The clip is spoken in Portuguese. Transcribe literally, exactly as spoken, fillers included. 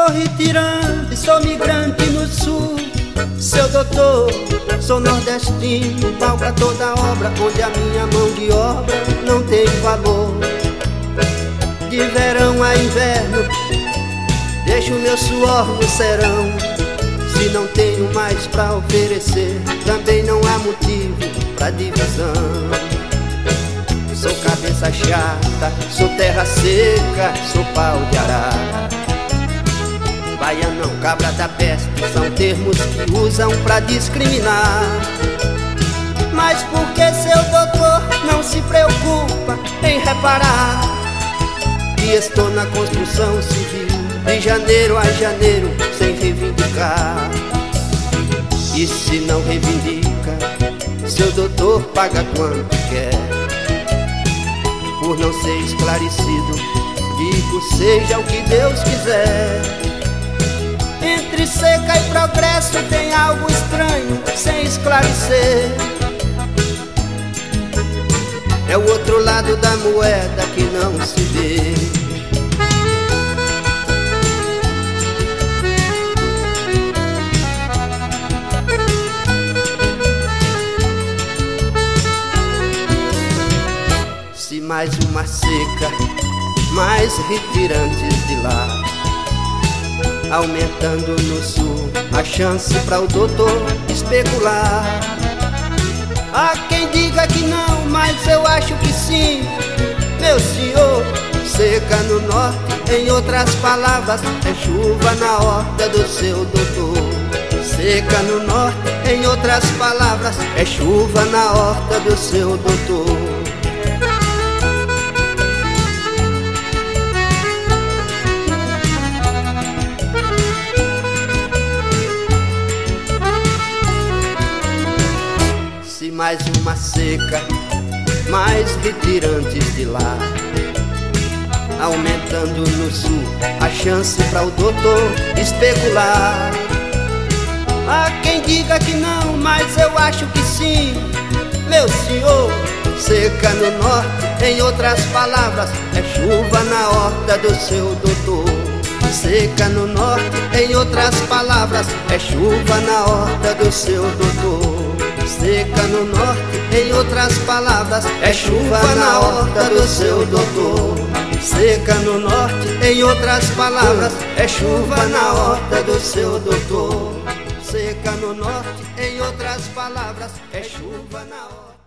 Sou retirante, sou migrante no sul. Seu doutor, sou nordestino, pau pra toda obra onde a minha mão de obra não tem valor. De verão a inverno, deixo meu suor no serão. Se não tenho mais pra oferecer, também não há motivo pra divisão. Sou cabeça chata, sou terra seca, sou pau de arara. Baianão, cabra da peste, são termos que usam pra discriminar. Mas por que seu doutor não se preocupa em reparar que estou na construção civil de janeiro a janeiro sem reivindicar? E se não reivindica, seu doutor paga quanto quer. Por não ser esclarecido, digo seja o que Deus quiser. Entre seca e progresso tem algo estranho sem esclarecer. É o outro lado da moeda que não se vê. Se mais uma seca, mais retirantes de lá, aumentando no sul a chance pra o doutor especular. Há quem diga que não, mas eu acho que sim, meu senhor. Seca no norte, em outras palavras, é chuva na horta do seu doutor. Seca no norte, em outras palavras, é chuva na horta do seu doutor. Mais uma seca, mais retirantes de lá, aumentando no sul a chance pra o doutor especular. Há quem diga que não, mas eu acho que sim, meu senhor. Seca no norte, em outras palavras, é chuva na horta do seu doutor. Seca no norte, em outras palavras, é chuva na horta do seu doutor. Seca no norte, em outras palavras, é chuva na horta do seu doutor. Seca no norte, em outras palavras, é chuva na horta do seu doutor. Seca no norte, em outras palavras, é chuva na horta.